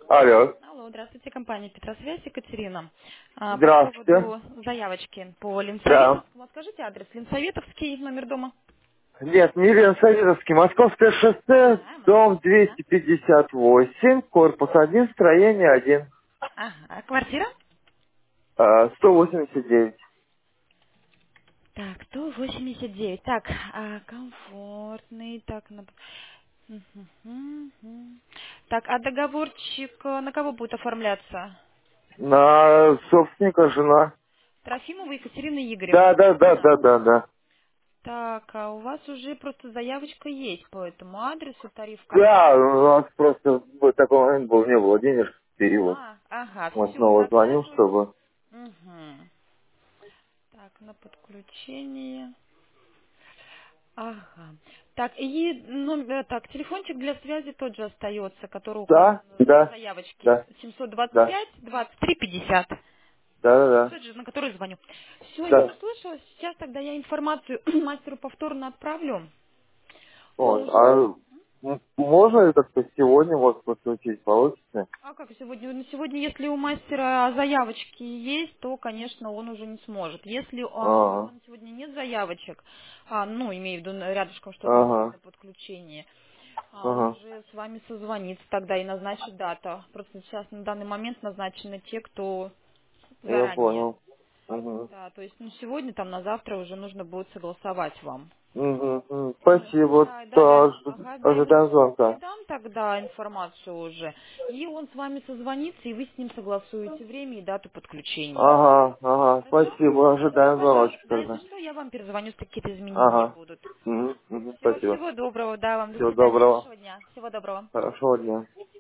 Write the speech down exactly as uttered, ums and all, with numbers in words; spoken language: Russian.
Алло. Алло, здравствуйте, компания Петросвязь, Екатерина. А, по Здравствуйте. поводу заявочки по Да. Ленсоветовскому, скажите адрес Ленсоветовский, номер дома. Нет, не Ленсоветовский, Московское шоссе, А, дом московский, да? двести пятьдесят восемь, корпус один, строение один, Ага, а квартира? а, сто восемьдесят девять. Так, сто восемьдесят девять. Так, а, комфортный, так, на... Мгм, мгм. Так, а договорчик э, на кого будет оформляться? На собственника жена. Трофимова Екатерина Да, Игоревна, да, да, правильно? да, да, да. Так, а у вас уже просто заявочка есть по этому адресу, тариф Да, карточный. у нас просто вот такой момент был, не было денежных перевод. А, ага, Мы все, снова звоним, записываю. чтобы... Угу. Так, на подключение. Ага. Так, и номер, так, телефончик для связи тот же остается, который указан Да, в да, заявочке. да, семьсот двадцать да, пять двадцать три пятьдесят. да, да, да. Тот же, на который звоню. Все, я Да. услышала. Сейчас тогда я информацию мастеру повторно отправлю. Он Вот. уже... А м- можно ли как-то сегодня вот подключить, получится? А как сегодня? Ну, сегодня, если у мастера заявочки есть, то, конечно, он уже не сможет. Если а, у него Ага, на сегодня нет заявочек, а, ну, имею в виду на- рядышком что-то есть ага, на подключение, а он ага. уже с вами созвонится тогда и назначит дату. Просто сейчас на данный момент назначены те, кто Я заранее. понял. Угу. Да, то есть ну, сегодня, там на завтра уже нужно будет согласовать вам. Угу. Угу. Ну, Спасибо. да, да, То я, ожи- ага, да, я ожидаем мастеру звонка. передам тогда информацию уже, и он с вами созвонится, и вы с ним согласуете время и дату подключения. Ага, ага. Хорошо? Спасибо. Все, Ожидаем звоночек пожалуйста, да, если тогда. что, я вам перезвоню, если какие-то изменения Ага. будут. Угу. Угу. Все, Спасибо. всего доброго, да, вам до Всего свидания, доброго. хорошего дня, всего доброго. Хорошего дня.